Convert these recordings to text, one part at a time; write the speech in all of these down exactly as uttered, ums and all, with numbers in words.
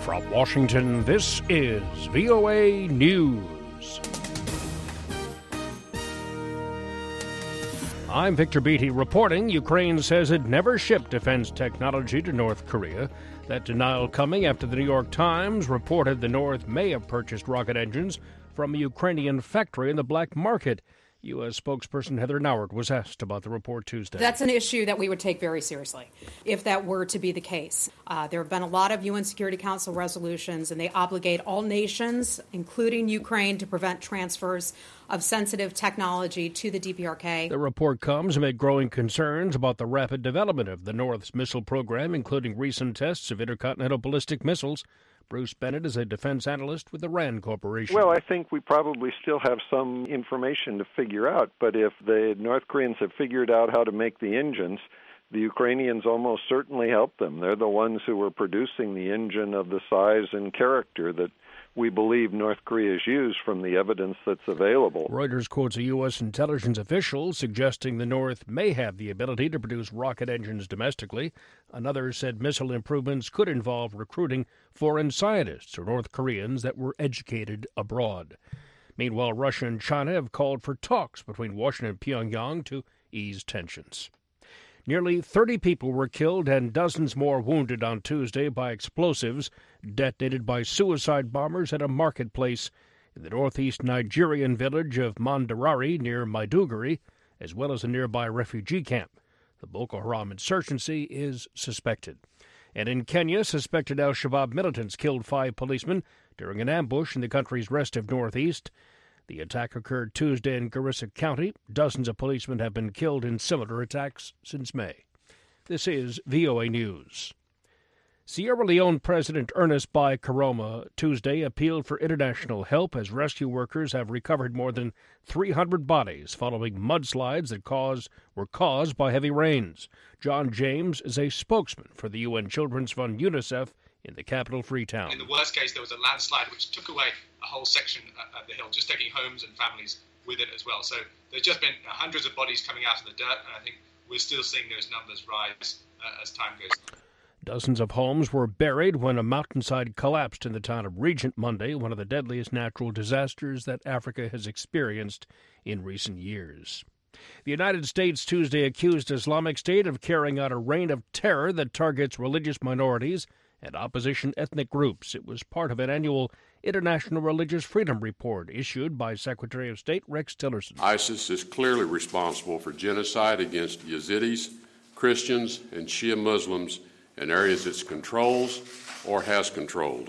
From Washington, this is V O A News. I'm Victor Beatty reporting Ukraine says it never shipped defense technology to North Korea. That denial coming after the New York Times reported the North may have purchased rocket engines from a Ukrainian factory in the black market. U S spokesperson Heather Nauert was asked about the report Tuesday. That's an issue that we would take very seriously if that were to be the case. Uh, there have been a lot of U N Security Council resolutions, and they obligate all nations, including Ukraine, to prevent transfers of sensitive technology to the D P R K. The report comes amid growing concerns about the rapid development of the North's missile program, including recent tests of intercontinental ballistic missiles. Bruce Bennett is a defense analyst with the RAND Corporation. Well, I think we probably still have some information to figure out, but if the North Koreans have figured out how to make the engines, the Ukrainians almost certainly helped them. They're the ones who were producing the engine of the size and character that we believe North Korea has used from the evidence that's available. Reuters quotes a U S intelligence official suggesting the North may have the ability to produce rocket engines domestically. Another said missile improvements could involve recruiting foreign scientists or North Koreans that were educated abroad. Meanwhile, Russia and China have called for talks between Washington and Pyongyang to ease tensions. Nearly thirty people were killed and dozens more wounded on Tuesday by explosives detonated by suicide bombers at a marketplace in the northeast Nigerian village of Mandarari near Maiduguri, as well as a nearby refugee camp. The Boko Haram insurgency is suspected. And in Kenya, suspected al-Shabaab militants killed five policemen during an ambush in the country's restive northeast. The attack occurred Tuesday in Garissa County. Dozens of policemen have been killed in similar attacks since May. This is V O A News. Sierra Leone President Ernest Bai Koroma Tuesday appealed for international help as rescue workers have recovered more than three hundred bodies following mudslides that caused, were caused by heavy rains. John James is a spokesman for the U N Children's Fund UNICEF in the capital, Freetown. In the worst case, there was a landslide which took away a whole section of the hill, just taking homes and families with it as well. So there's just been hundreds of bodies coming out of the dirt, and I think we're still seeing those numbers rise uh, as time goes on. Dozens of homes were buried when a mountainside collapsed in the town of Regent Monday, one of the deadliest natural disasters that Africa has experienced in recent years. The United States Tuesday accused Islamic State of carrying out a reign of terror that targets religious minorities and opposition ethnic groups. It was part of an annual International Religious Freedom Report issued by Secretary of State Rex Tillerson. ISIS is clearly responsible for genocide against Yazidis, Christians, and Shia Muslims in areas it controls or has controlled.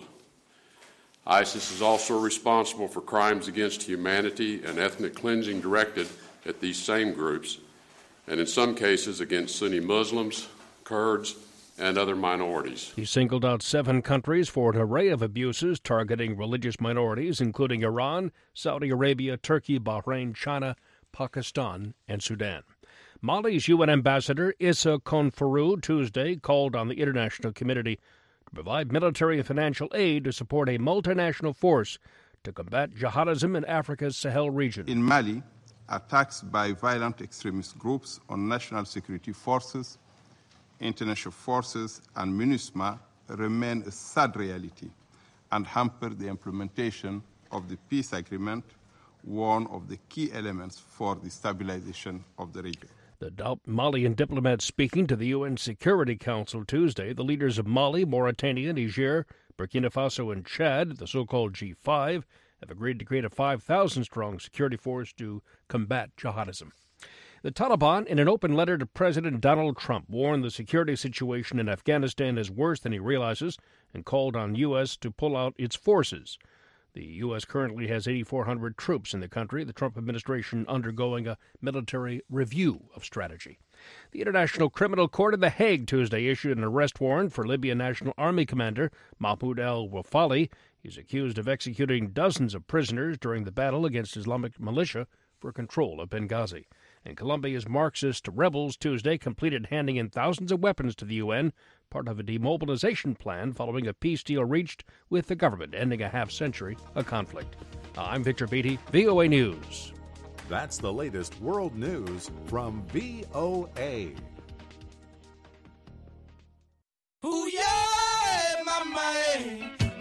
ISIS is also responsible for crimes against humanity and ethnic cleansing directed at these same groups, and in some cases against Sunni Muslims, Kurds, and other minorities. He singled out seven countries for an array of abuses targeting religious minorities, including Iran, Saudi Arabia, Turkey, Bahrain, China, Pakistan, and Sudan. Mali's U N Ambassador Issa Konfuru Tuesday called on the international community to provide military and financial aid to support a multinational force to combat jihadism in Africa's Sahel region. In Mali, attacks by violent extremist groups on national security forces, international forces, and MINUSMA remain a sad reality and hamper the implementation of the peace agreement, one of the key elements for the stabilization of the region. The Malian diplomat speaking to the U N Security Council Tuesday, the leaders of Mali, Mauritania, Niger, Burkina Faso, and Chad, the so-called G five, have agreed to create a five thousand strong security force to combat jihadism. The Taliban, in an open letter to President Donald Trump, warned the security situation in Afghanistan is worse than he realizes and called on U S to pull out its forces. The U S currently has eight thousand four hundred troops in the country, the Trump administration undergoing a military review of strategy. The International Criminal Court in The Hague Tuesday issued an arrest warrant for Libyan National Army Commander Mahmoud al-Wafali. He's accused of executing dozens of prisoners during the battle against Islamic militia for control of Benghazi. And Colombia's Marxist rebels Tuesday completed handing in thousands of weapons to the U N, part of a demobilization plan following a peace deal reached with the government, ending a half-century of conflict. I'm Victor Beatty, V O A News. That's the latest world news from V O A. Ooh, yeah, my man.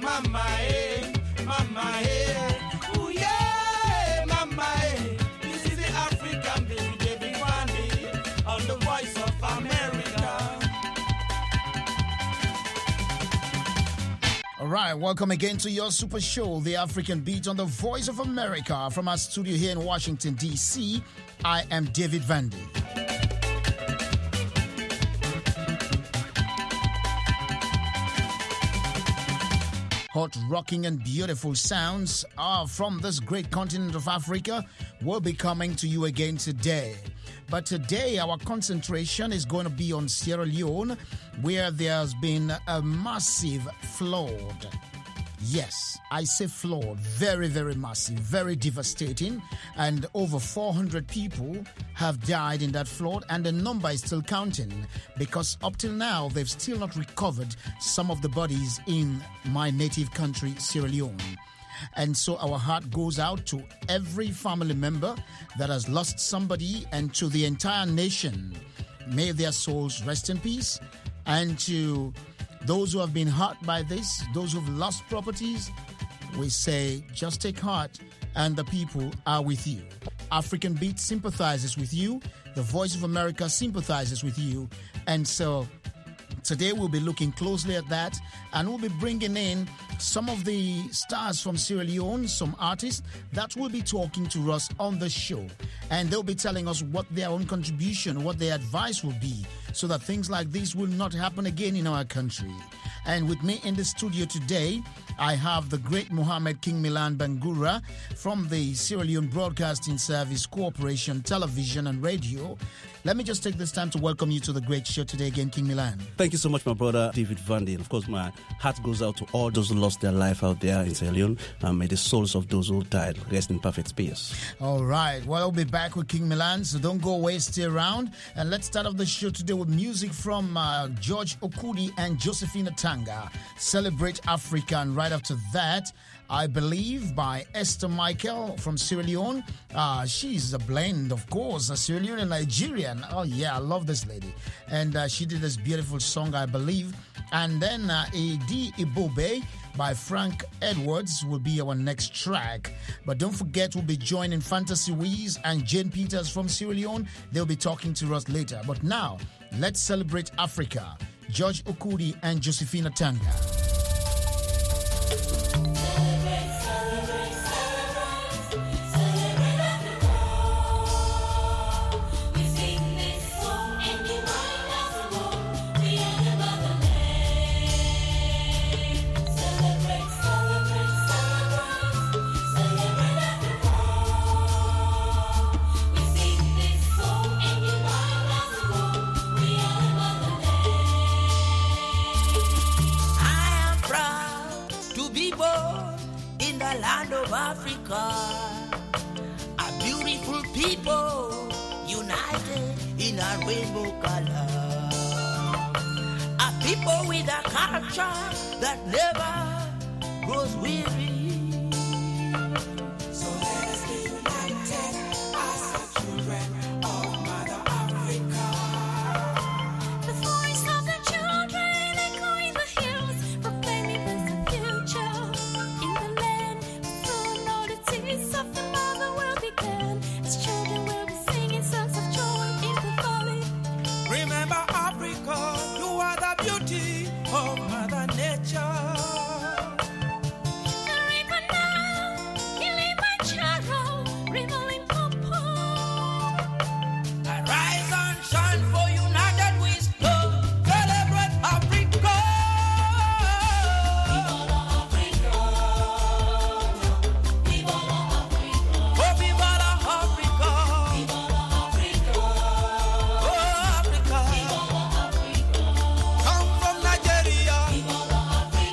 right, welcome again to your super show, The African Beat on the Voice of America. From our studio here in Washington, D C, I am David Vandy. Hot, rocking, and beautiful sounds are from this great continent of Africa will be coming to you again today. But today, our concentration is going to be on Sierra Leone, where there's been a massive flood. Yes, I say flood, very, very massive, very devastating, and over four hundred people have died in that flood, and the number is still counting because up till now, they've still not recovered some of the bodies in my native country, Sierra Leone. And so our heart goes out to every family member that has lost somebody and to the entire nation. May their souls rest in peace. And to those who have been hurt by this, those who've lost properties, we say, just take heart, and the people are with you. African Beat sympathizes with you. The Voice of America sympathizes with you. And so today we'll be looking closely at that, and we'll be bringing in some of the stars from Sierra Leone, some artists that will be talking to us on the show. And they'll be telling us what their own contribution, what their advice will be, so that things like this will not happen again in our country. And with me in the studio today, I have the great Mohammed King Milan Bangura from the Sierra Leone Broadcasting Service Corporation, Television and Radio. Let me just take this time to welcome you to the great show today again, King Milan. Thank you so much, my brother David Vandy. And of course, my heart goes out to all those who lost their life out there in Sierra Leone. And may the souls of those who died rest in perfect peace. All right. Well, I'll be back with King Milan, so don't go away, stay around. And let's start off the show today with music from uh, George Okudi and Josephina Tanga. Celebrate Africa. And right after that, I Believe by Esther Michael from Sierra Leone. Uh, she's a blend, of course, a Sierra Leone and Nigerian. Oh, yeah, I love this lady. And uh, she did this beautiful song, I Believe. And then uh, Edi Ibobe by Frank Edwards will be our next track. But don't forget, we'll be joining Fantasy Wiz and Jane Peters from Sierra Leone. They'll be talking to us later. But now, let's celebrate Africa. George Okudi and Josephina Tanga. Africa, a beautiful people united in a rainbow color, a people with a culture that never grows weary. So let us be united as the children of Mother Africa. The voice of the children echoing the hills, proclaiming the future in the land. Of the mother world began, as children will be singing songs of joy in the valley. Remember Africa, you are the beauty of Mother Nature. The river now, Kilimanjaro, river Limpopo. Arise and shine, for united we stand. Celebrate Africa. Viva la Africa.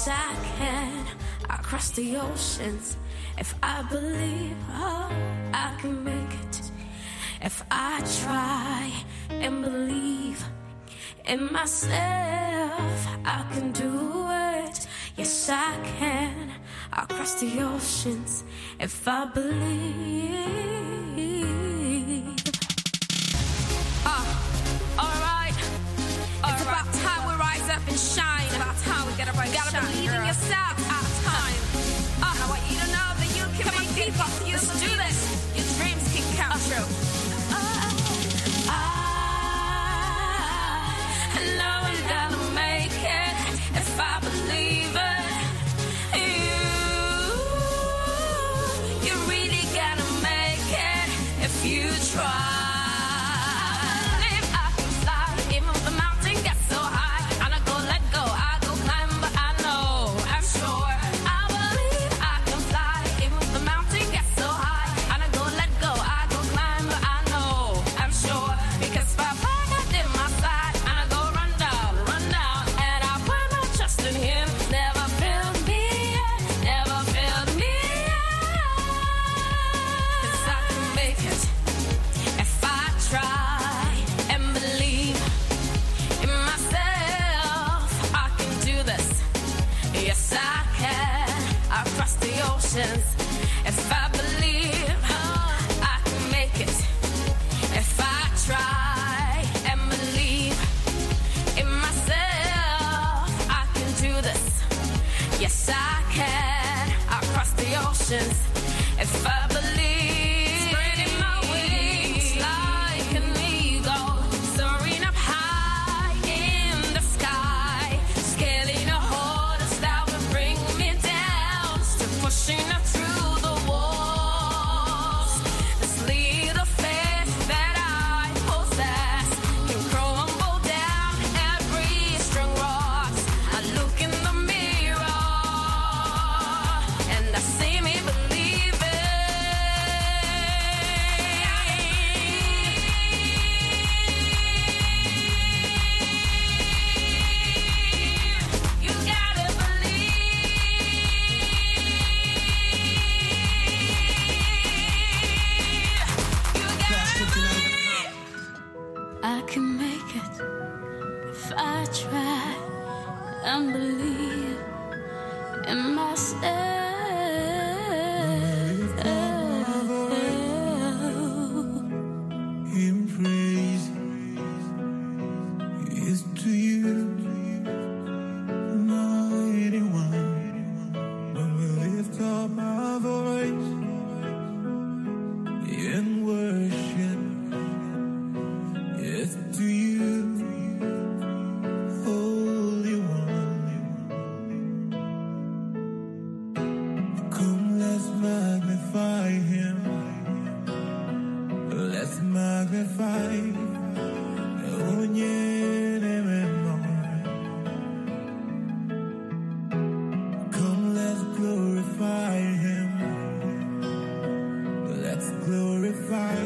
I can. I cross the oceans. If I believe, oh, I can make it. If I try and believe in myself, I can do it. Yes, I can. I'll cross the oceans if I believe. Uh, alright. It's about time we rise up and shine. It's about time we gotta rise Gotta shine, believe girl. in yourself. It's about time. Uh, I want you to know that you can Come make it. You Let's do this. Your dreams can come uh, true. I know I'm gonna make it if I believe it. You, you really gotta make it if you try. If I believe I can make it, if I try and believe in myself, I can do this. Yes, I can. I'll cross the oceans if I believe. Spreading my wings like an eagle, soaring up high in the sky, scaling a hurdle that will bring me down, still pushing up through. I can make it if I try and believe in myself. In praise is to you, mighty one. When we lift up our voice in worship, it's to you, Holy One. Come, let's magnify Him. Let's magnify. Oh, yeah, come, let's glorify Him. Let's glorify.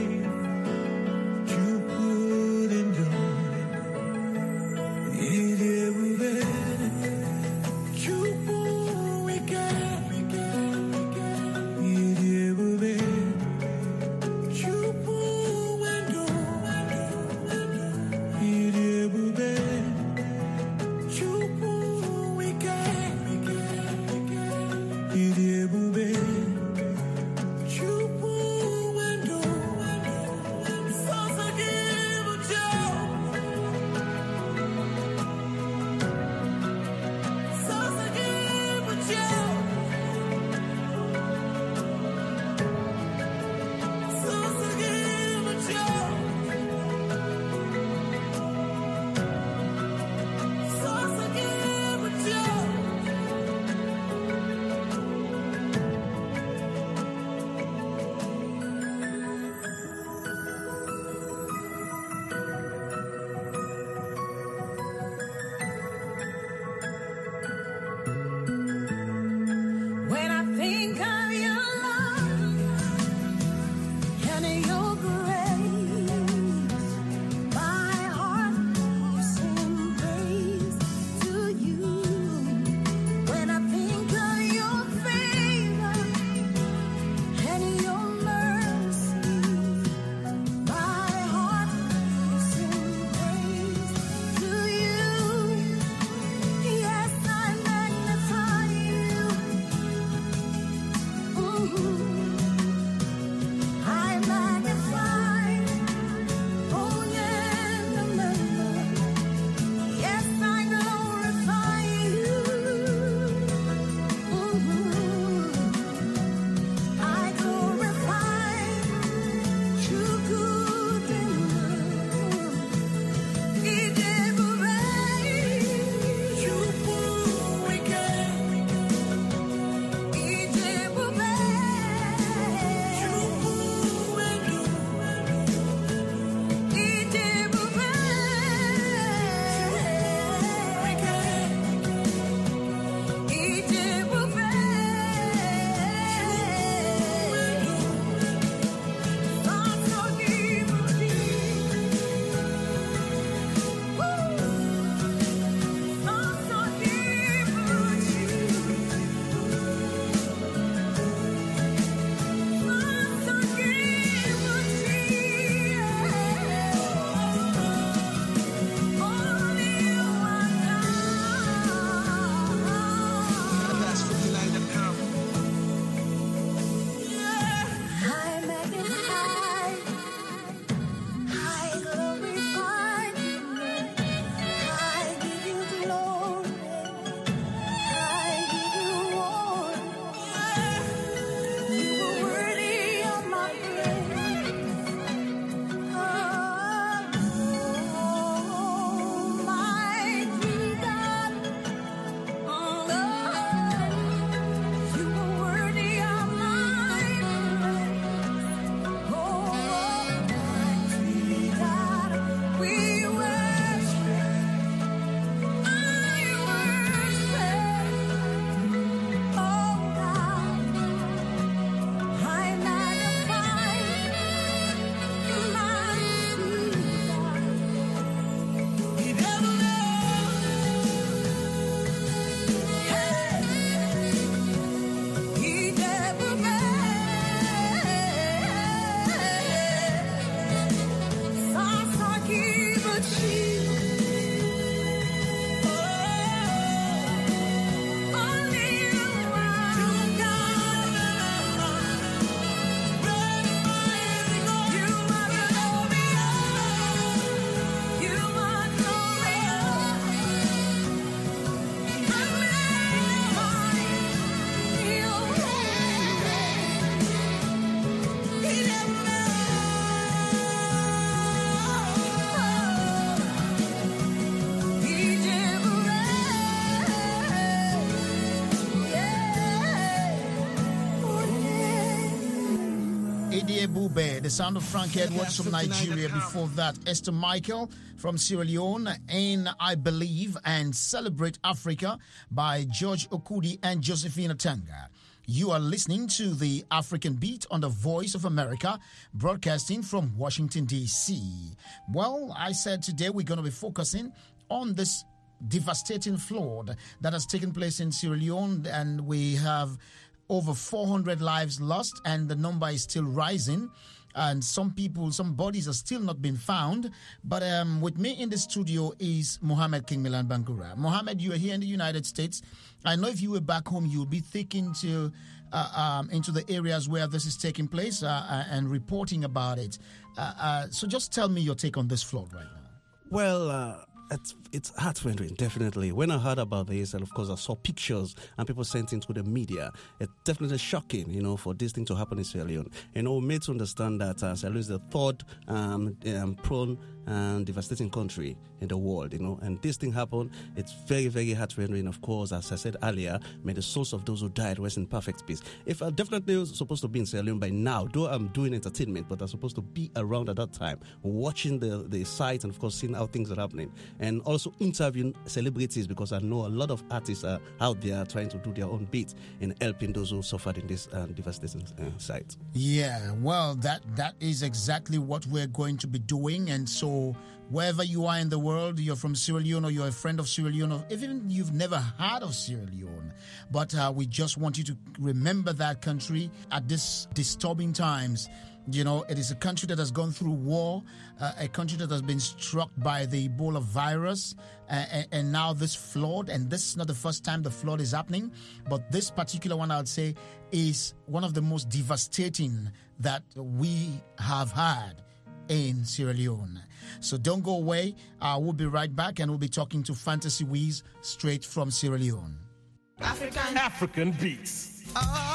Dube, the sound of Frank Edwards from Nigeria. Before that, Esther Michael from Sierra Leone, in I Believe and Celebrate Africa by George Okudi and Josephine Tanga. You are listening to the African Beat on the Voice of America, broadcasting from Washington, D C. Well, I said today we're going to be focusing on this devastating flood that has taken place in Sierra Leone, and we have over four hundred lives lost, and the number is still rising. And some people, some bodies are still not being found. But um, with me in the studio is Mohammed King Milan Bangura. Mohammed, you are here in the United States. I know if you were back home, you'll be thinking to uh, um, into the areas where this is taking place uh, uh, and reporting about it. Uh, uh, so just tell me your take on this flood right now. Well, uh, it's it's heart-rending, definitely. When I heard about this, and of course I saw pictures and people sent into the media, it's definitely shocking, you know, for this thing to happen in Sierra Leone. You know, we're made to understand that uh, Sierra Leone is the third um, um, prone and devastating country in the world, you know, and this thing happened. It's very, very heart-rending. Of course, as I said earlier, may the souls of those who died rest in perfect peace. If I'm definitely supposed to be in Sierra Leone by now, though I'm doing entertainment, but I'm supposed to be around at that time, watching the, the sites and, of course, seeing how things are happening, and also interviewing celebrities, because I know a lot of artists are out there trying to do their own bit in helping those who suffered in this uh, devastating uh, site. Yeah, well, that that is exactly what we're going to be doing, and so wherever you are in the world, you're from Sierra Leone or you're a friend of Sierra Leone, or even you've never heard of Sierra Leone, but uh, we just want you to remember that country at this disturbing times. You know, it is a country that has gone through war, uh, a country that has been struck by the Ebola virus, uh, and, and now this flood. And this is not the first time the flood is happening, but this particular one, I would say, is one of the most devastating that we have had in Sierra Leone. So don't go away. Uh, we'll be right back, and we'll be talking to Fantasy Wiz straight from Sierra Leone. African, African Beats.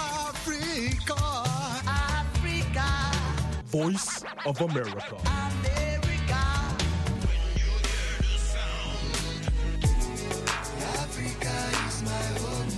Africa, Africa, Voice of America. America. When you hear the sound, Africa is my home.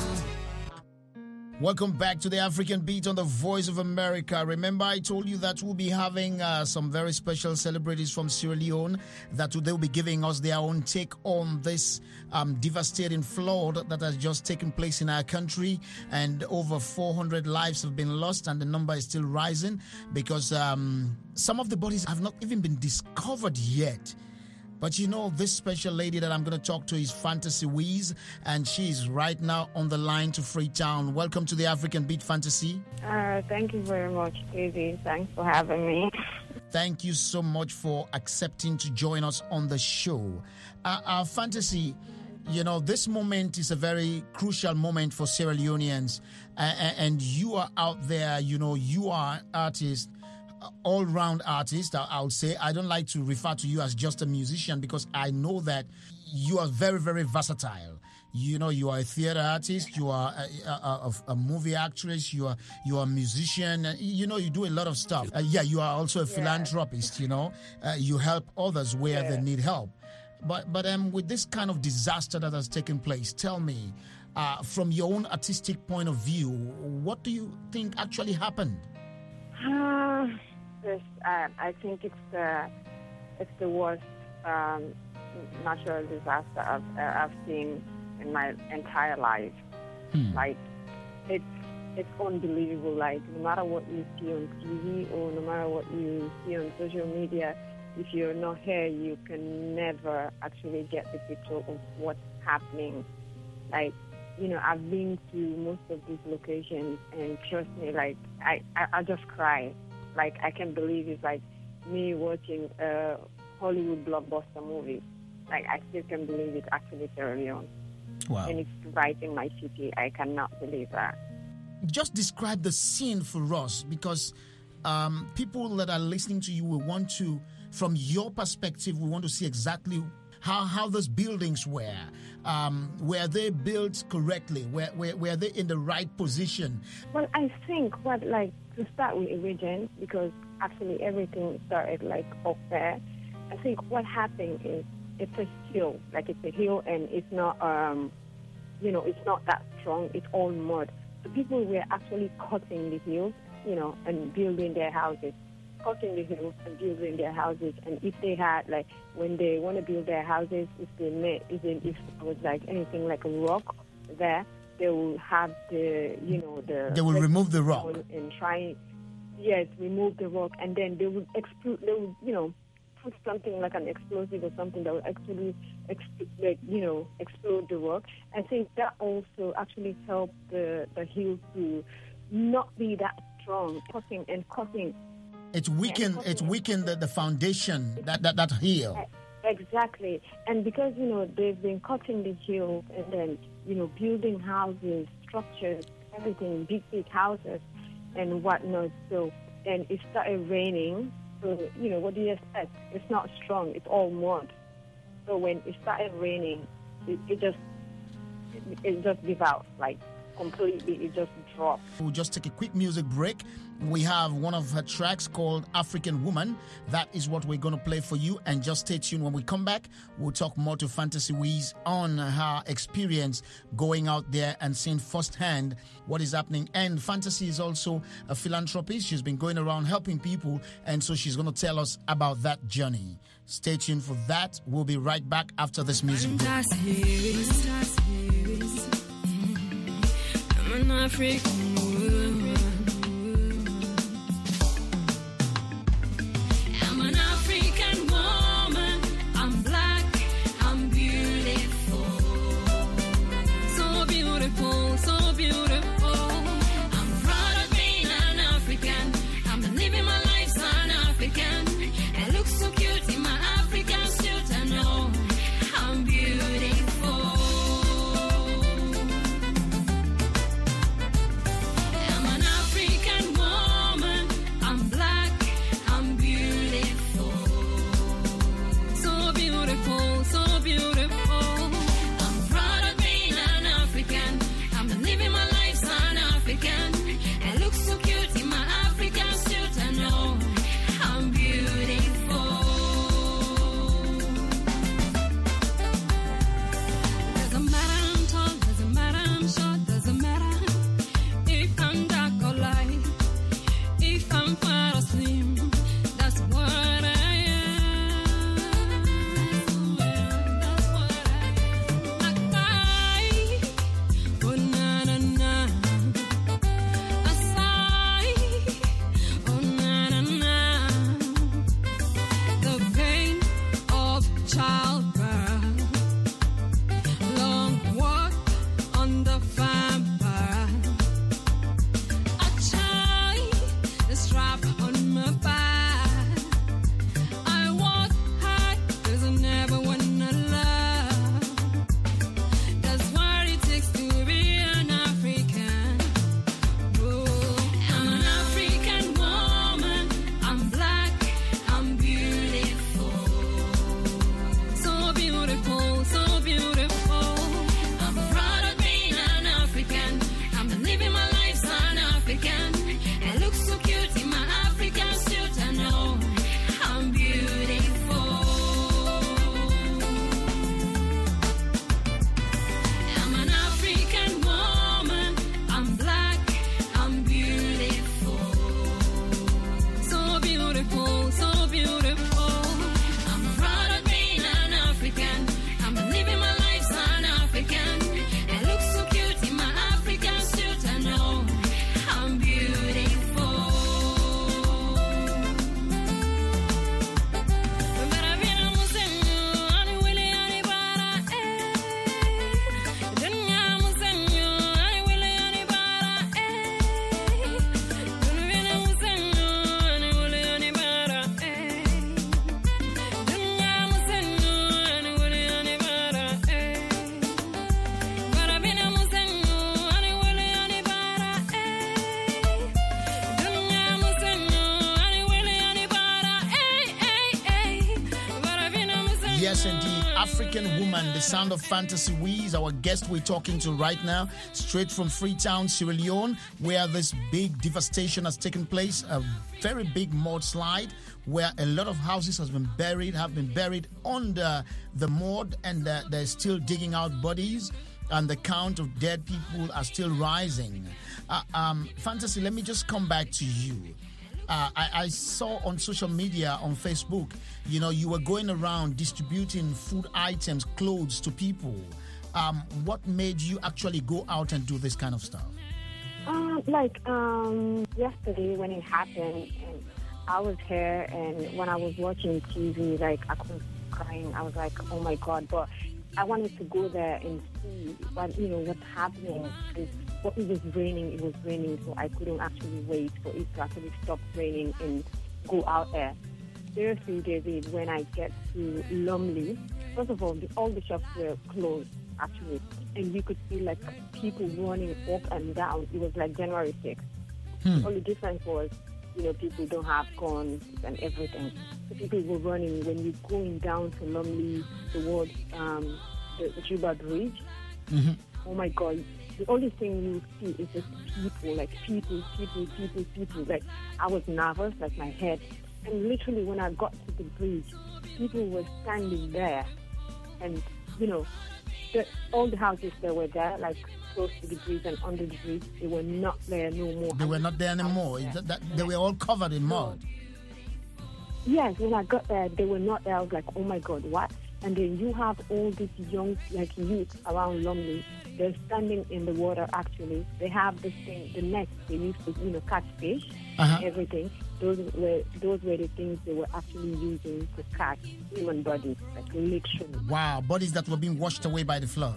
Welcome back to the African Beat on the Voice of America. Remember, I told you that we'll be having uh, some very special celebrities from Sierra Leone that they'll be giving us their own take on this um, devastating flood that has just taken place in our country, and over four hundred lives have been lost, and the number is still rising because um, some of the bodies have not even been discovered yet. But you know, this special lady that I'm going to talk to is Fantasy Wiz, and she's right now on the line to Freetown. Welcome to the African Beat, Fantasy. Uh, thank you very much, Izzy. Thanks for having me. Thank you so much for accepting to join us on the show. Uh, uh, Fantasy, you know, this moment is a very crucial moment for Sierra Leoneans, uh, and you are out there, you know, you are an artist, all-round artist, I would say. I don't like to refer to you as just a musician, because I know that you are very, very versatile. You know, you are a theater artist, you are a, a, a, a movie actress, you are you are a musician, you know, you do a lot of stuff. Uh, yeah, you are also a yeah. philanthropist, you know. Uh, you help others where yeah. they need help. But, but um, with this kind of disaster that has taken place, tell me, uh, from your own artistic point of view, what do you think actually happened? Uh, this, uh, I think it's the it's the worst um, natural disaster I've, uh, I've seen in my entire life. Hmm. Like, it's it's unbelievable. Like, no matter what you see on T V or no matter what you see on social media, if you're not here, you can never actually get the picture of what's happening. Like, you know, I've been to most of these locations, and trust me, like, I, I, I just cry. Like, I can't believe it's like me watching a Hollywood blockbuster movie. Like, I still can't believe it's actually Sierra Leone. Wow. And it's right in my city. I cannot believe that. Just describe the scene for us, because um, people that are listening to you will want to, from your perspective, we want to see exactly how, how those buildings were. Um, were they built correctly? Were, were, were they in the right position? Well, I think what, like, to start with Regent, because actually everything started, like, up there. I think what happened is it's a hill, like it's a hill, and it's not, um, you know, it's not that strong. It's all mud. So people were actually cutting the hills you know, and building their houses, cutting the hills and building their houses. And if they had, like, when they want to build their houses, if they made, if, they, if it was like anything like a rock there, they will have the, you know, the... They will remove the rock. And try, yes, remove the rock, and then they will explode, they will, you know, put something like an explosive or something that will actually, exp- like, you know, explode the rock. I think that also actually helped the, the hill to not be that strong, cutting and cutting. It's weakened. Yeah, it's weakened the, the foundation that that that hill. Exactly, and because you know they've been cutting the hills and then you know building houses, structures, everything, big big houses and whatnot. So then it started raining. So you know what do you expect? It's not strong. It's all mud. So when it started raining, it, it just it, it just gave out like completely. It just dropped. We'll just take a quick music break. We have one of her tracks called African Woman. That is what we're going to play for you. And just stay tuned. When we come back, we'll talk more to Fantasy Wiz on her experience going out there and seeing firsthand what is happening. And Fantasy is also a philanthropist. She's been going around helping people. And so she's going to tell us about that journey. Stay tuned for that. We'll be right back after this music break. I'm an African woman. I'm an African woman. I'm black. I'm beautiful. So beautiful, so beautiful. I'm proud of being an African. I'm living my life as an African. I look so cute in my African suit. I know I'm beautiful. Yes, indeed. African Woman, the sound of Fantasy Wiz, our guest we're talking to right now, straight from Freetown, Sierra Leone, where this big devastation has taken place, a very big mudslide, where a lot of houses has been buried, have been buried under the mud, and uh, they're still digging out bodies. and the count of dead people are still rising. Uh, um, Fantasy, let me just come back to you. Uh, I, I saw on social media, on Facebook, you know, you were going around distributing food items, clothes to people. Um, what made you actually go out and do this kind of stuff? Um, like um, yesterday when it happened, and I was here, and when I was watching T V, like I was crying. I was like, "Oh my God!" But I wanted to go there and see what you know what's happening. Because what it was raining, it was raining, so I couldn't actually wait for it to actually stop raining and go out there. Seriously, David, when I get to Lumley, first of all, the, all the shops were closed actually, and you could see like people running up and down. It was like January sixth. Hmm. The only difference was, you know, people don't have guns and everything. So people were running. When you're going down to Lumley towards um, the, the Juba Bridge, mm-hmm. Oh my God, the only thing you see is just people, like people, people, people, people. Like I was nervous, like my head. And literally when I got to the bridge, people were standing there. And, you know, the, all the houses that were there, like close to the bridge and under the bridge, they were not there no more. They were not there anymore. There. That, that, they were all covered in mud. Yes, when I got there, they were not there. I was like, oh my God, what? And then you have all these young, like youth around Lumley. They're standing in the water, actually. They have this thing, the net they used to, you know, catch fish, uh-huh. everything. Those were those were the things they were actually using to catch human bodies, like literally. Wow, bodies that were being washed away by the flood.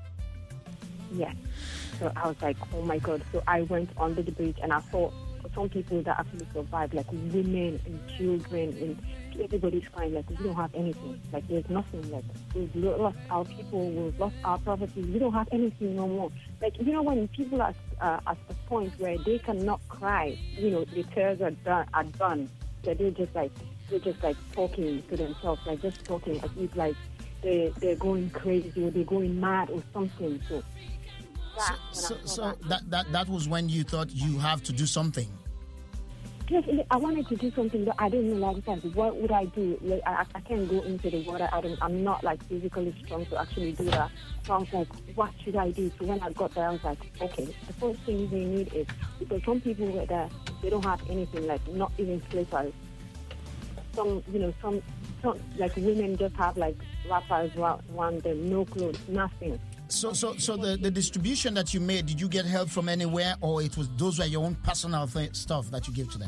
Yes. So I was like, oh my God. So I went under the bridge and I saw some people that actually survived, like women and children, and everybody's crying, like, we don't have anything. Like, there's nothing left. We've lost our people, we've lost our property, we don't have anything no more. Like, you know, when people are uh, at a point where they cannot cry, you know, the tears are done, are done, that they're just like, they're just like talking to themselves, like just talking as if like they, they're going crazy or they're going mad or something. So, that, so, so, so that, that, that, that was when you thought you have to do something. Yes, I wanted to do something, but I didn't know like that. What would I do? Like, I, I can't go into the water. I don't, I'm not like physically strong to actually do that. So I was like, what should I do? So when I got there, I was like, okay, the first thing we need is, because some people were there, they don't have anything, like not even slippers. Some, you know, some, some like women just have like wrappers around them, no clothes, nothing. So, so, so the, the distribution that you made, did you get help from anywhere, or it was those were your own personal th- stuff that you gave to them?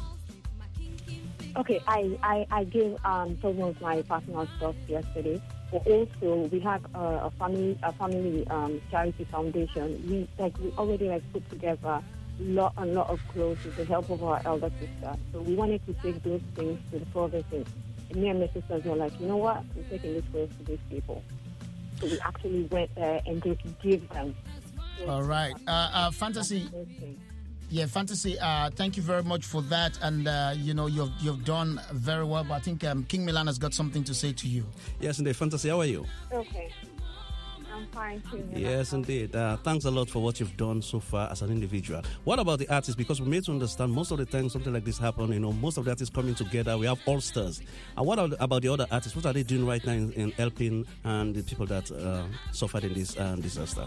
Okay, I, I, I gave um, some of my personal stuff yesterday, but also we have uh, a family a family um, charity foundation. We like we already like put together lot a lot of clothes with the help of our elder sister. So we wanted to take those things to the provinces. And me and my sisters were like, you know what, we're taking this clothes to these people. So we actually went there and just gave them. All right. Uh, uh, Fantasy. Yeah, Fantasy, uh, thank you very much for that. And, uh, you know, you've you've done very well. But I think um, King Milan has got something to say to you. Yes, indeed. Fantasy, how are you? Okay. I'm fine, too. Yes, indeed. Uh, thanks a lot for what you've done so far as an individual. What about the artists? Because we made to understand most of the time something like this happen, you know, most of the artists coming together. We have all stars. And what about the other artists? What are they doing right now in, in helping and the people that uh, suffered in this uh, disaster?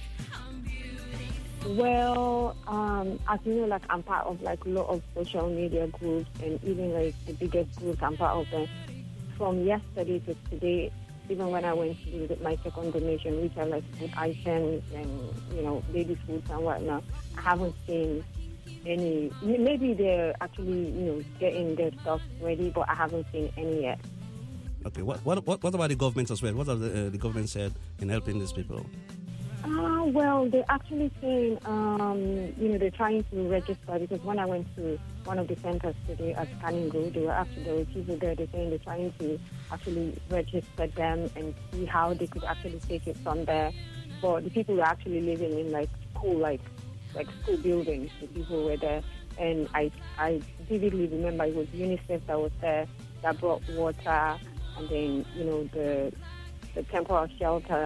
Well, um, as you know, like I'm part of like a lot of social media groups, and even like the biggest groups I'm part of them. From yesterday to today, even when I went to do my second donation, which are like food items and, you know, baby foods and whatnot, I haven't seen any. Maybe they're actually, you know, getting their stuff ready, but I haven't seen any yet. Okay, what what what, what about the government as well? What have the, uh, the government said in helping these people? Uh, well, they're actually saying, um, you know, they're trying to register, because when I went to one of the centers today at Canningo, there were actually there were people there. They're saying they're trying to actually register them and see how they could actually take it from there. But the people were actually living in like school, like like school buildings. The people were there, and I I vividly remember it was UNICEF that was there that brought water, and then you know the the temporary shelter.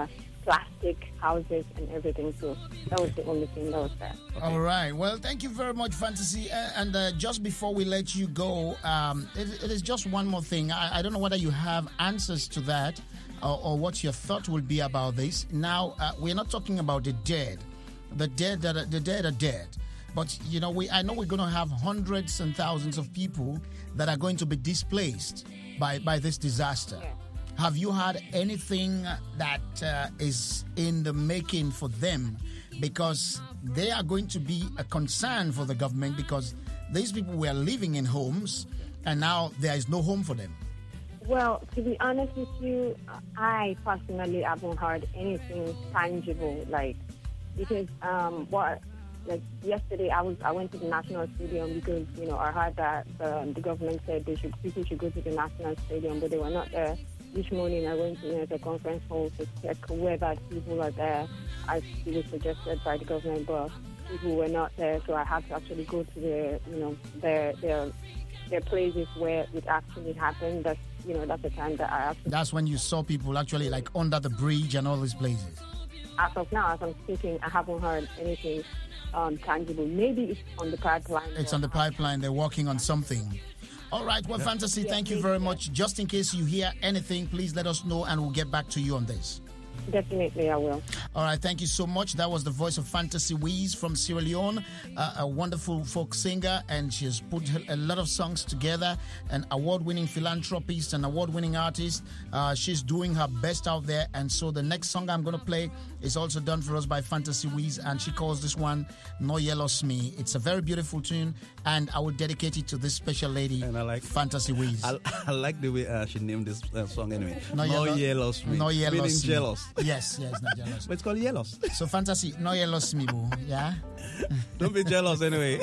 plastic houses and everything. So that was the only thing that was there. All right. Well, thank you very much, Fantasy. Uh, and uh, just before we let you go, um, it, it is just one more thing. I, I don't know whether you have answers to that or, or what your thought will be about this. Now, uh, we're not talking about the dead. The dead, that are, the dead are dead. But, you know, we I know we're going to have hundreds and thousands of people that are going to be displaced by, by this disaster. Yeah. Have you had anything that uh, is in the making for them? Because they are going to be a concern for the government, because these people were living in homes and now there is no home for them. Well, to be honest with you, I personally haven't heard anything tangible, like, because um, what, like yesterday I was I went to the National Stadium because, you know, I heard that um, the government said they should people should go to the National Stadium, but they were not there. This morning I went to, you know, the conference hall to check whether people are there, as it was suggested by the government, but people were not there, so I had to actually go to the, you know, their their their places where it actually happened. That's, you know, that's the time that I actually. That's when you saw people actually like under the bridge and all these places. As of now, as I'm speaking, I haven't heard anything um, tangible. Maybe it's on the pipeline. It's on the pipeline. They're working on something. All right. Well, yeah. Fantasy, thank you very much. Just in case you hear anything, please let us know and we'll get back to you on this. Definitely, I will. All right, thank you so much. That was the voice of Fantasy Wiz from Sierra Leone, uh, a wonderful folk singer, and she has put a lot of songs together. An award-winning philanthropist, an award-winning artist. Uh, she's doing her best out there, and so the next song I'm going to play is also done for us by Fantasy Wiz, and she calls this one No Yellows Me. It's a very beautiful tune, and I will dedicate it to this special lady, and I like Fantasy Wiz. I, I like the way uh, she named this uh, song anyway. No, no yellow, Yellows Me. No Yellows Meaning Me. jealous. Yes, yes, not jealous. But it's called Yellows. So Fantasy, no Yellows Me, boo. Yeah? Don't be jealous anyway.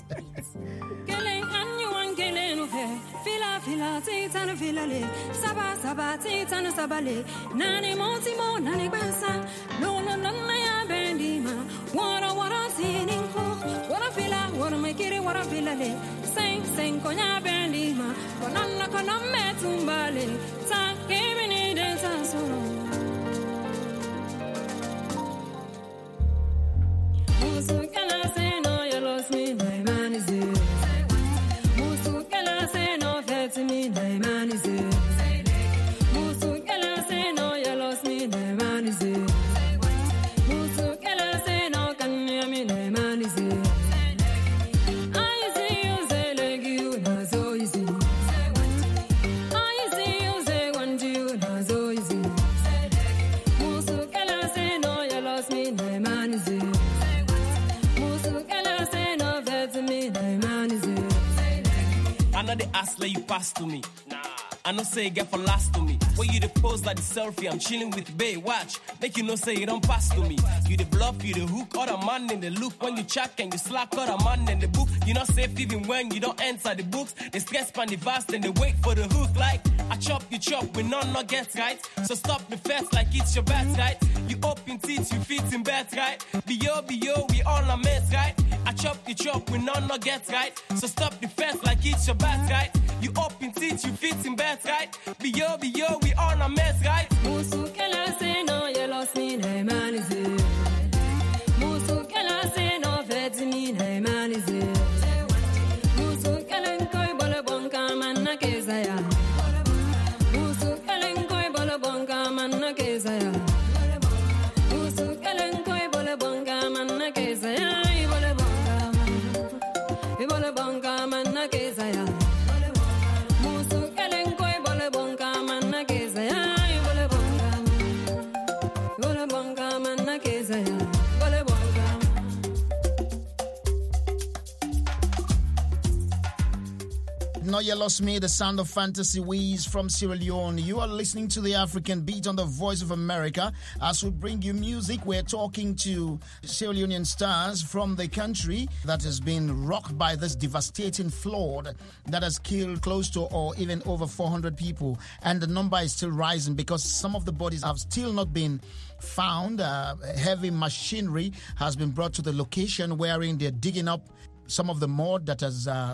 Fila fila titana fila le saba saba titana sabale nani montimo nani bansa no no no ya bendima wara wara sinin ko wara fila wara mekiri wara fila le sing sing konya bendima konanna kono metumbale ta kemini de solo musu kana say no you lost me my man is you. To me, my man is it. Musu kela say no, you lost me, my man is it. Musu kela say no, can you me, my man is it. I see you say like you, not so easy. I see you say want you, not so easy. Musu kela say no, you lost me, my man is it. Musu kela say no, that's me, my man is it. I know the ass let you pass to me. Nah. I know say get for last to me. When you the pose like the selfie, I'm chilling with Bay. Watch, make you know say you don't pass to me. You the bluff, you the hook, other man in the look. When you check and you slack, other man in the book. You not safe even when you don't enter the books. They stress pan the vast and they wait for the hook. Like I chop, you chop, we none not get right. So stop the fest like it's your bet, right? You open teeth, you fit in bed, right? Be yo, be yo, we all a mess, right? I chop, you chop, we none not get right. So stop the fest like it's your bet, right? You open teeth, you fit in bed, right? Be yo, be yo, we all a mess, right? Musu kela say no, you lost me, no man is it. Musu kela say no, vet me, no man is it. Musu kela koi bole bonka man na kezaya. Musu kela koi bole bonka man na kezaya. Musu kela koi bole bonka man na kezaya. Ibole bonka man, ibole bonka man na kezaya. No You Lost Me, the sound of Fantasy Wiz from Sierra Leone. You are listening to the African Beat on the Voice of America. As we bring you music, we're talking to Sierra Leonean stars from the country that has been rocked by this devastating flood that has killed close to or even over four hundred people. And the number is still rising because some of the bodies have still not been found. Uh, heavy machinery has been brought to the location wherein they're digging up some of the mud that has... Uh,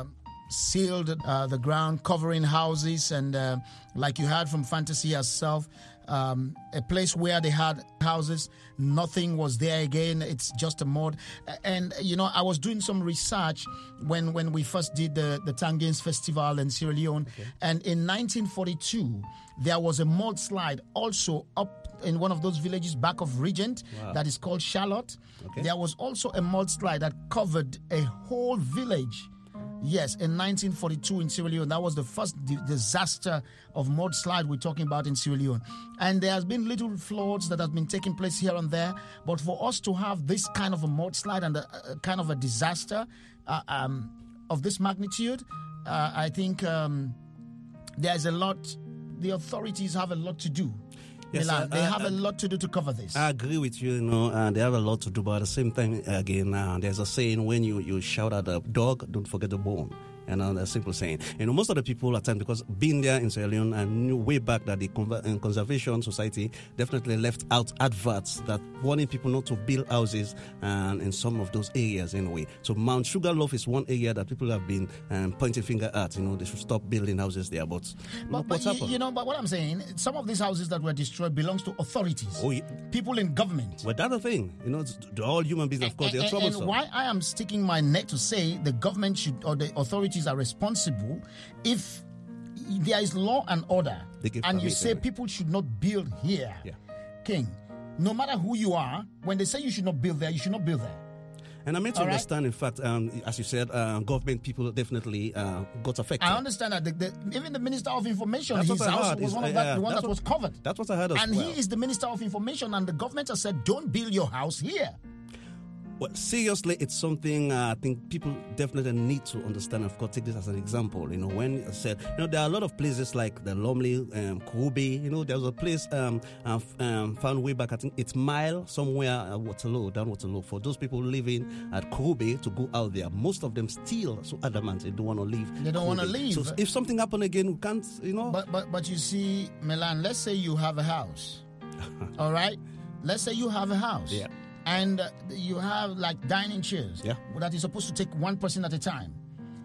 sealed uh, the ground, covering houses, and uh, like you heard from Fantasy herself, um, a place where they had houses, nothing was there again. It's just a mud. And, you know, I was doing some research when, when we first did the, the Tangains Festival in Sierra Leone. Okay. And in nineteen forty-two, there was a mudslide also up in one of those villages back of Regent. Wow. That is called Charlotte. Okay. There was also a mudslide that covered a whole village. Yes, in nineteen forty-two in Sierra Leone. That was the first di- disaster of mudslide we're talking about in Sierra Leone. And there has been little floods that have been taking place here and there. But for us to have this kind of a mudslide and a, a kind of a disaster uh, um, of this magnitude, uh, I think um, there's a lot, the authorities have a lot to do. Yes, Milan, I, they I, have I, a lot to do to cover this. I agree with you, you know, and they have a lot to do, but at the same time, again, uh, there's a saying, when you, you shout at a dog, don't forget the bone. And uh, a simple saying. You know, most of the people at times, because being there in Sierra Leone and knew way back that the Conver- Conservation Society definitely left out adverts that warning people not to build houses and in some of those areas anyway. So Mount Sugarloaf is one area that people have been um, pointing finger at. You know, they should stop building houses there. But, but, but you, you know, but what I'm saying, some of these houses that were destroyed belongs to authorities. Oh, yeah. People in government. Well, that's the thing. You know, they're all human beings, of course. And, they're and, troublesome. And why I am sticking my neck to say the government should, or the authorities are responsible if there is law and order and you say people should not build here. Yeah. King, no matter who you are, when they say you should not build there, you should not build there. And I meant to All understand, right? in fact, um, as you said, uh, government people definitely uh, got affected. I understand that. The, the, even the Minister of Information, That's his house was Is, one of uh, that, yeah, the one that what, was covered. That's what I heard as and well. And he is the Minister of Information, and the government has said, don't build your house here. Well, seriously, it's something uh, I think people definitely need to understand. Of course, take this as an example. You know, when I said, you know, there are a lot of places like the Lumley, um, Kobe. You know, there was a place um, uh, um, found way back, I think it's Mile, somewhere at Waterloo, down Waterloo. For those people living at Kobe to go out there, most of them still so adamant they don't want to leave. They don't want to leave. So if something happen again, we can't, you know. But but but you see, Milan, let's say you have a house. All right? Let's say you have a house. Yeah. And uh, you have like dining chairs yeah. that is supposed to take one person at a time.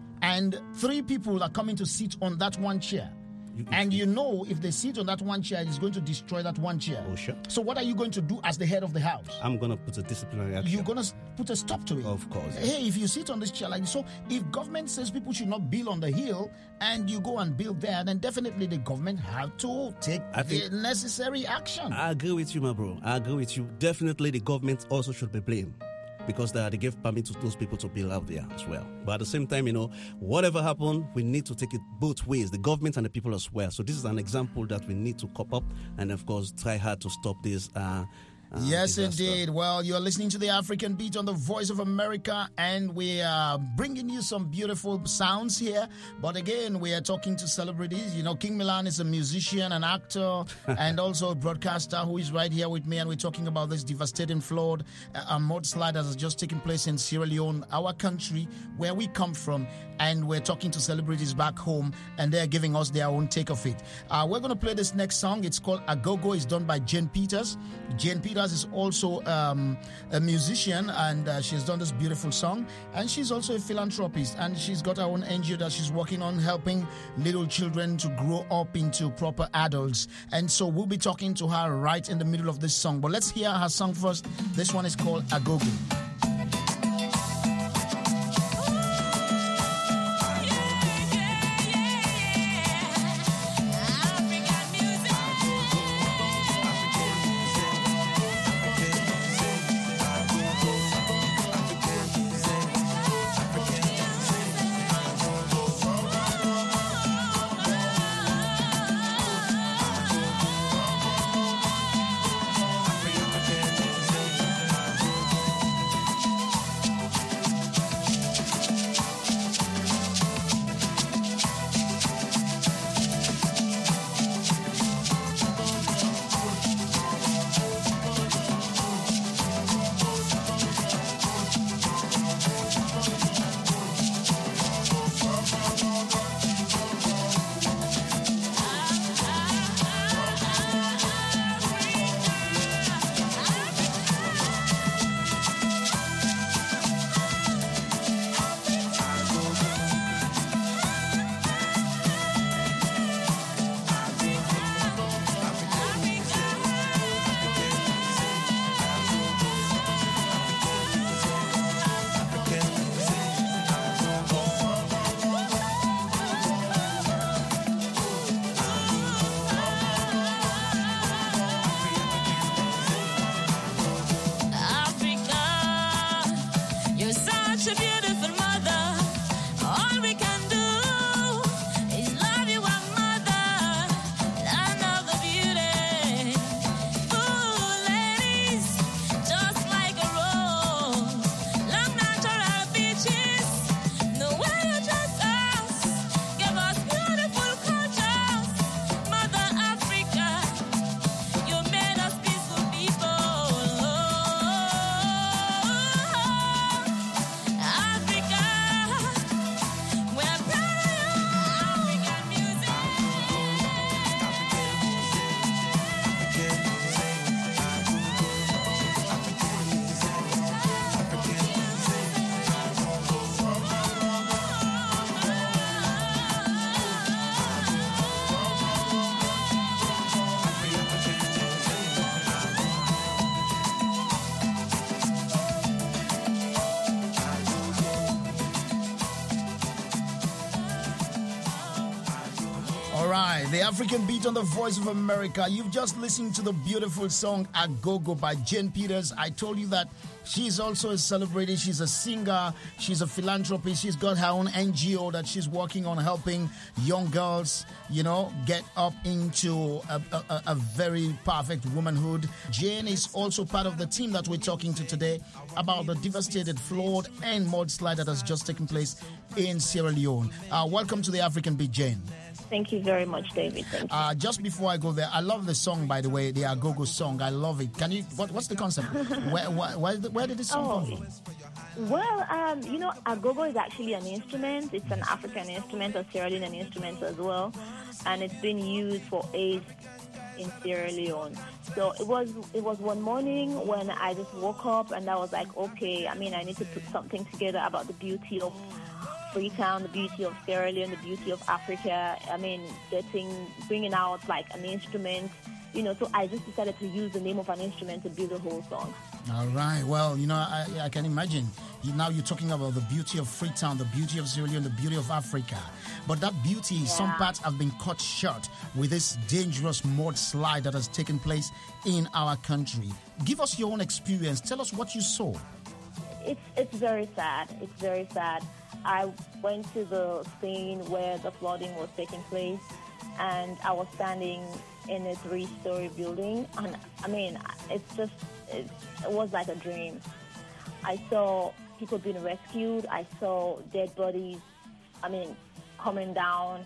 And three people are coming to sit on that one chair. You, and you know if they sit on that one chair, it's going to destroy that one chair. Oh, sure. So what are you going to do as the head of the house? I'm going to put a disciplinary action. You're going to put a stop to it. Of course. Hey, if you sit on this chair like this, so if government says people should not build on the hill and you go and build there, then definitely the government have to take I the necessary action. I agree with you, my bro. I agree with you. Definitely the government also should be blamed, because they, they gave permit to those people to build out there as well. But at the same time, you know, whatever happened, we need to take it both ways, the government and the people as well. So this is an example that we need to cop up and, of course, try hard to stop this. Uh, uh, yes, disaster. indeed. Well, you're listening to the African Beat on the Voice of America, and we are bringing you some beautiful sounds here. But again, we are talking to celebrities. You know, King Milan is a musician, an actor, and also a broadcaster who is right here with me, and we're talking about this devastating flood, a mudslide that has just taken place in Sierra Leone, our country, where we come from, and we're talking to celebrities back home, and they're giving us their own take of it. Uh, we're going to play this next song. It's called Agogo. It's done by Jane Peters. Jane Peters is also um, a musician, and uh, she's done this beautiful song, and she's also a philanthropist, and she's got her own N G O that she's working on helping little children to grow up into proper adults. And so we'll be talking to her right in the middle of this song. But let's hear her song first. This one is called Agogo. The African Beat on the Voice of America. You've just listened to the beautiful song Agogo by Jane Peters. I told you that she's also a celebrity. She's a singer. She's a philanthropist. She's got her own N G O that she's working on helping young girls, you know, get up into a, a, a very perfect womanhood. Jane is also part of the team that we're talking to today about the devastated flood and mudslide that has just taken place in Sierra Leone. Uh, welcome to the African Beat, Jane. Thank you very much, David. Thank you. Uh, just before I go there, I love the song, by the way, the Agogo song. I love it. Can you? What, what's the concept? where, where, where, where did this song Oh. come from? Well, um, you know, agogo is actually an instrument. It's an African instrument, a Sierra Leonean instrument as well, and it's been used for AIDS in Sierra Leone. So it was it was one morning when I just woke up and I was like, okay, I mean, I need to put something together about the beauty of Freetown, the beauty of Sierra Leone, the beauty of Africa. I mean, getting bringing out like an instrument, you know. So I just decided to use the name of an instrument to build a whole song. All right. Well, you know, I, I can imagine. You, now you're talking about the beauty of Freetown, the beauty of Sierra Leone, the beauty of Africa. But that beauty, Yeah. some parts have been cut short with this dangerous mudslide that has taken place in our country. Give us your own experience. Tell us what you saw. It's it's very sad. It's very sad. I went to the scene where the flooding was taking place, and I was standing in a three-story building, and I mean, it's just it, it was like a dream. I saw people being rescued. I saw dead bodies. I mean, coming down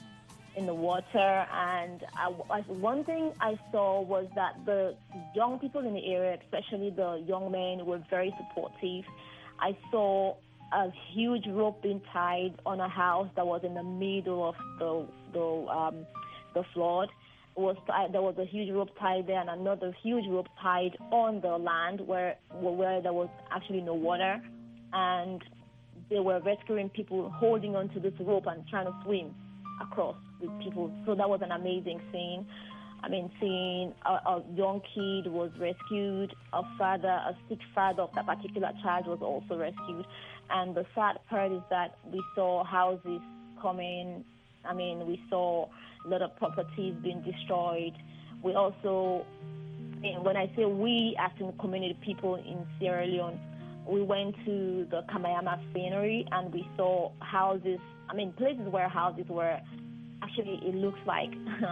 in the water, and I, I, one thing I saw was that the young people in the area, especially the young men, were very supportive. I saw a huge rope being tied on a house that was in the middle of the the um, the flood. It was tied, there was a huge rope tied there, and another huge rope tied on the land where where there was actually no water, and they were rescuing people holding onto this rope and trying to swim across with people. So that was an amazing scene. I mean, seeing a, a young kid was rescued, a father, a sick father of that particular child was also rescued. And the sad part is that we saw houses coming. I mean, we saw a lot of properties being destroyed. We also, and when I say we, as in community people in Sierra Leone, we went to the Kamayama Scenery and we saw houses, I mean, places where houses were, actually, it looks like,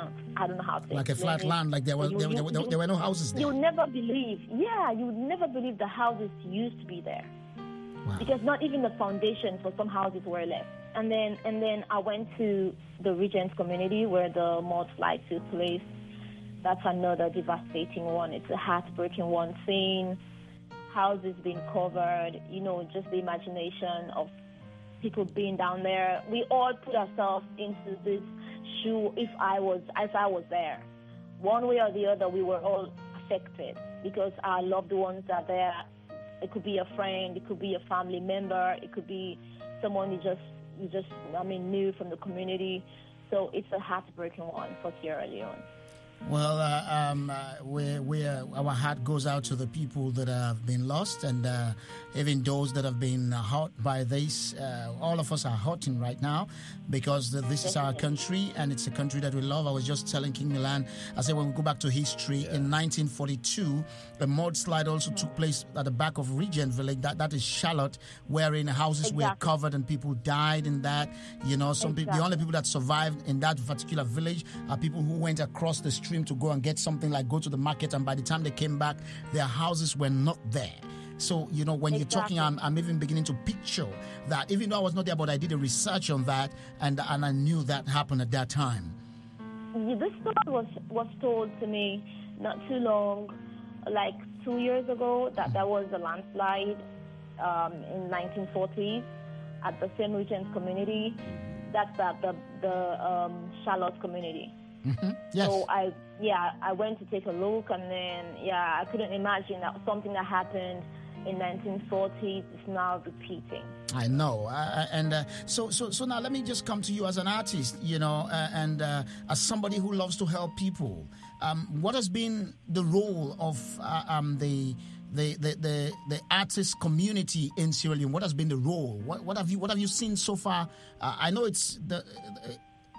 I don't know how to Like a explain flat it. land, like there, was, You- there, you- there, there, you- there were no houses there. You would never believe, yeah, you would never believe the houses used to be there. Wow. Because not even the foundation for some houses were left. And then and then I went to the Regents community where the mudslide took place. That's another devastating one. It's a heartbreaking one. Seeing houses being covered, you know, just the imagination of people being down there. We all put ourselves into this shoe if I was if I was there. One way or the other, we were all affected because our loved ones are there. It could be a friend, it could be a family member, it could be someone you just you just I mean knew from the community. So it's a heartbreaking one for Sierra Leone. Well, uh, um, uh, we we uh, our heart goes out to the people that have been lost, and uh, even those that have been hurt by this. Uh, all of us are hurting right now because the, this is our country, and it's a country that we love. I was just telling King Milan, I said when we go back to history, in nineteen forty-two, a mudslide also took place at the back of Regent Village. That that is Charlotte, wherein houses were Exactly. covered and people died in that. You know, some people, the only people that survived in that particular village are people who went across the stream to go and get something, like go to the market, and by the time they came back, their houses were not there. So, you know, when you're talking, I'm, I'm even beginning to picture that, even though I was not there, but I did a research on that, and and I knew that happened at that time. Yeah, this story was was told to me not too long, like two years ago, that there was a landslide um, in nineteen forties at the Saint Regent's community. That's at the the um, Charlotte community. Mm-hmm. Yes. So I yeah I went to take a look, and then yeah I couldn't imagine that something that happened in nineteen forties is now repeating. I know, uh, and uh, so so so now let me just come to you as an artist, you know, uh, and uh, as somebody who loves to help people. Um, what has been the role of uh, um, the, the the the the artist community in Sierra Leone? What has been the role? What what have you what have you seen so far? Uh, I know it's the. Uh,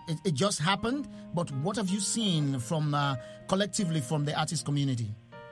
it, it just happened, but what have you seen from uh, collectively from the artist community?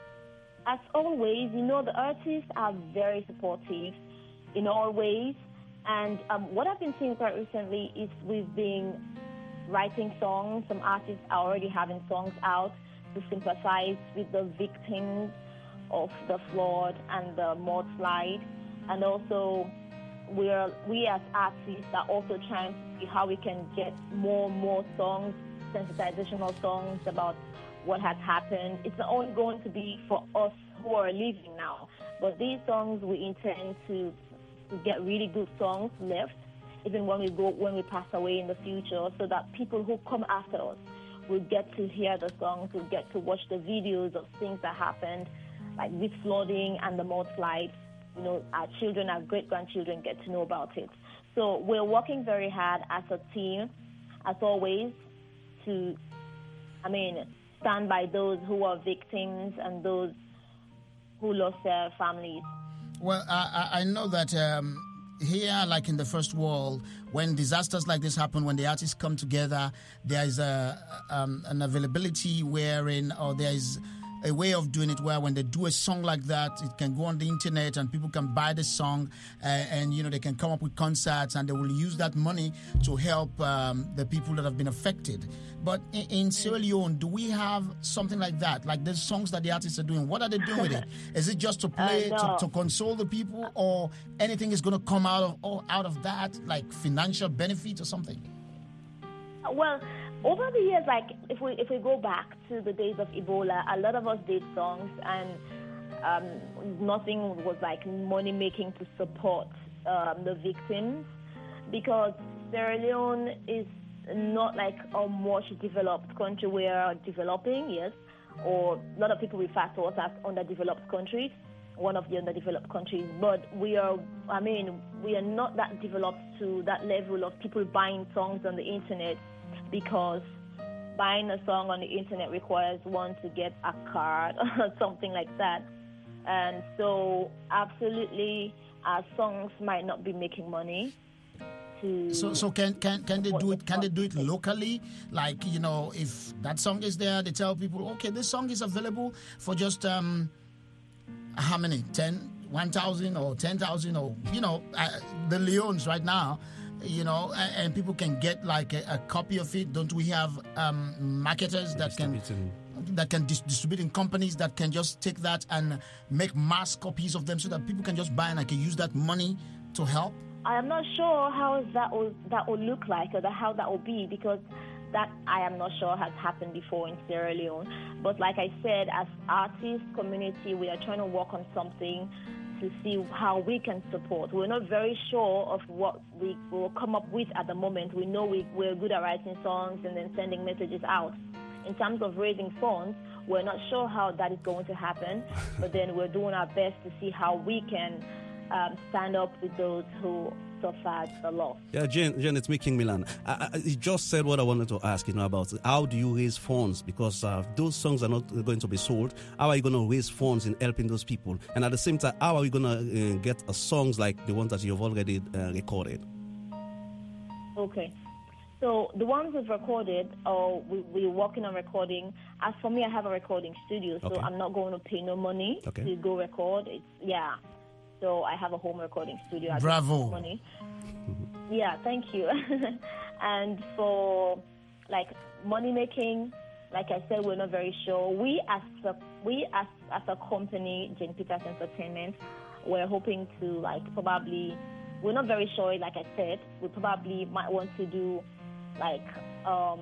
As always, you know, the artists are very supportive in all ways. And um, what I've been seeing quite recently is we've been writing songs. Some artists are already having songs out to sympathize with the victims of the flood and the mudslide. And also, we're, we as artists are also trying to see how we can get more and more songs, sensitizational songs about what has happened. It's not only going to be for us who are living now, but these songs we intend to, to get really good songs left, even when we go when we pass away in the future, so that people who come after us will get to hear the songs, will get to watch the videos of things that happened, like with flooding and the mudslide. You know, our children, our great-grandchildren get to know about it. So we're working very hard as a team, as always, to, I mean, stand by those who are victims and those who lost their families. Well, I, I know that um, here, like in the first world, when disasters like this happen, when the artists come together, there is a, um, an availability wherein, or there is a way of doing it where when they do a song like that, it can go on the internet and people can buy the song uh, and, you know, they can come up with concerts and they will use that money to help um, the people that have been affected. But in, in Sierra Leone, do we have something like that? Like the songs that the artists are doing, what are they doing with it? Is it just to play, uh, no. to, to console the people, or anything is going to come out of or out of that, like financial benefit or something? Well, over the years, like if we if we go back to the days of Ebola, a lot of us did songs, and um, nothing was like money making to support um, the victims, because Sierra Leone is not like a much developed country. We are developing, yes, or a lot of people refer to us as underdeveloped countries, one of the underdeveloped countries. But we are, I mean, we are not that developed to that level of people buying songs on the internet, because buying a song on the internet requires one to get a card or something like that. And so absolutely our songs might not be making money. To so so can can can they do it can they do it locally? Like, you know, if that song is there, they tell people, okay, this song is available for just um how many? ten, one thousand or ten thousand, or, you know, uh, the Leones right now, you know, and, and people can get like a, a copy of it. Don't we have um, marketers that can that can dis- distribute in companies that can just take that and make mass copies of them so that people can just buy and I can use that money to help? I am not sure how that will that will look like, or the, how that will be, because that I am not sure has happened before in Sierra Leone. But like I said, as artists community, we are trying to work on something to see how we can support. We're not very sure of what we will come up with at the moment. We know we, we're good at writing songs and then sending messages out. In terms of raising funds, we're not sure how that is going to happen, but then we're doing our best to see how we can um, stand up with those who suffered the loss. Yeah, Jane, Jane, it's me, King Milan. I, I, you just said what I wanted to ask, you know, about how do you raise funds? Because uh, those songs are not going to be sold. How are you going to raise funds in helping those people? And at the same time, how are you going to uh, get uh, songs like the ones that you've already uh, recorded? Okay. So the ones we've recorded, or we, we're working on recording. As for me, I have a recording studio, so okay. I'm not going to pay no money okay. to go record. It's yeah. So I have a home recording studio. I Bravo. Money. Yeah, thank you. And for like money making, like I said, we're not very sure. We as a, we as as a company, Jane Peters Entertainment, we're hoping to like probably. We're not very sure. Like I said, we probably might want to do like um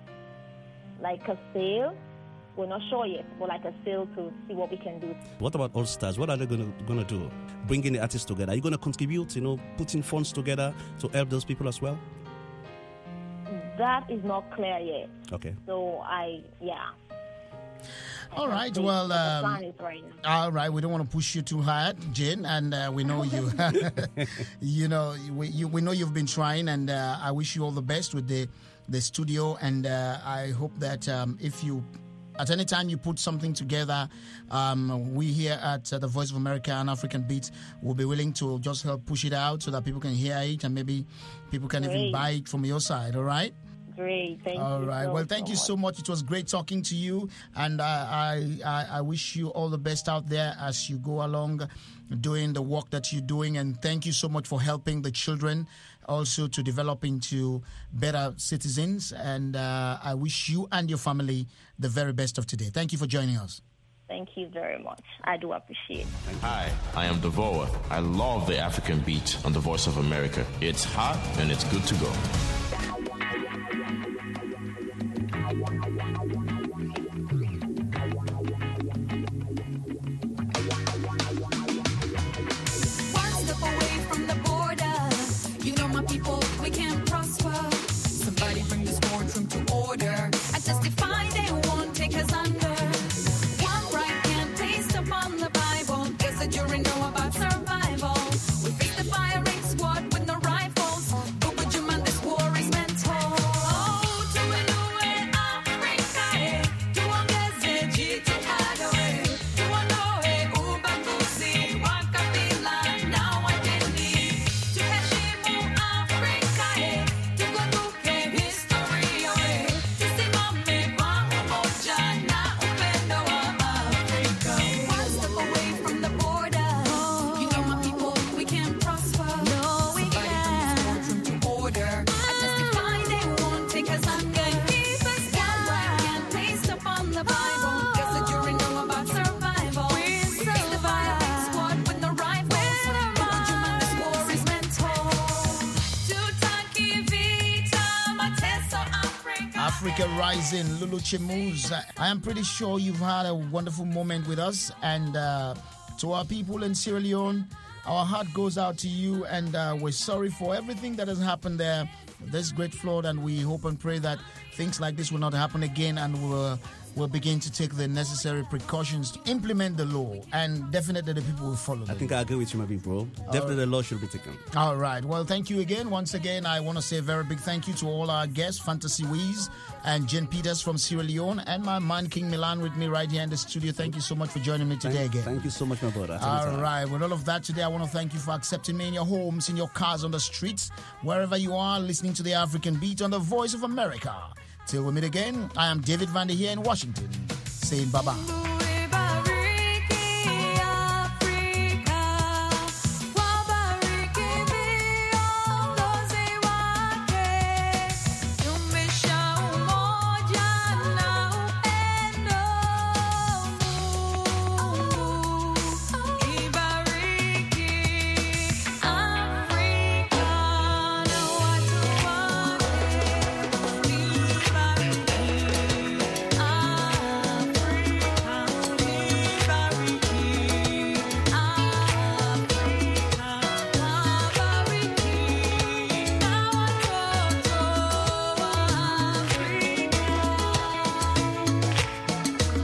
like a sale. We're not sure yet, but like a sale to see what we can do. What about All Stars? What are they going to going to do? Bringing the artists together. Are you going to contribute? You know, putting funds together to help those people as well? That is not clear yet. Okay. So I yeah. All right, well, um, right all right, we don't want to push you too hard, Jane, and uh, we know you, you know, we, you, we know you've been trying, and uh, I wish you all the best with the, the studio, and uh, I hope that um, if you, at any time you put something together, um, we here at uh, the Voice of America and African Beats will be willing to just help push it out so that people can hear it, and maybe people can Great. even buy it from your side, all right? Great. Thank All you. right. so, Well, thank so you much. so much. It was great talking to you, and I, I, I, I wish you all the best out there as you go along doing the work that you're doing. And thank you so much for helping the children also to develop into better citizens. And uh, I wish you and your family the very best of today. Thank you for joining us. Thank you very much. I do appreciate it. Hi, I am Devoa. I love the African beat on the Voice of America. It's hot and it's good to go. One step away from the border. You know my people, we can prosper. Somebody bring this boardroom to order. I testify they won't take us under. One right hand placed upon the Bible. Guess the jury know about survival. We face the firing squad with no rifles. But would you mind, this war is mental. Oh, tuenue Afrika, eh. Tuongeze jitihada, eh. Tuondoe ubaguzi wa kabila na wa dini. Tuheshimu Afrika, eh. Tukumbuke historia, eh. Tusimame kwa umoja na upendo wa Afrika. One step away from the border. You know my people, we can prosper. No, we can. Somebody bring this boardroom to order. I testify they won't take us under. Keep us down. One right hand placed upon the Bible. Guess the jury know about survival. We face the firing squad with no rifles. But would you mind, this war is mental. Tutaki vita, mateso Africa. Africa Rising, Lulu Chimuz. I am pretty sure you've had a wonderful moment with us. And uh, to our people in Sierra Leone, our heart goes out to you. And uh, we're sorry for everything that has happened there. This great flood. And we hope and pray that things like this will not happen again. And we'll, we'll begin to take the necessary precautions to implement the law. And definitely the people will follow I them. think I agree with you, my big bro. Definitely the law should be taken. All right. Well, thank you again. Once again, I want to say a very big thank you to all our guests, Fantasy Weeze and Jen Peters from Sierra Leone, and my man King Milan with me right here in the studio. Thank you so much for joining me today Thank, again. thank you so much, my brother. All right. With all of that today, I want to thank you for accepting me in your homes, in your cars, on the streets, wherever you are, listening to the African Beat on the Voice of America. Till we meet again, I am David Vander here in Washington, saying bye-bye.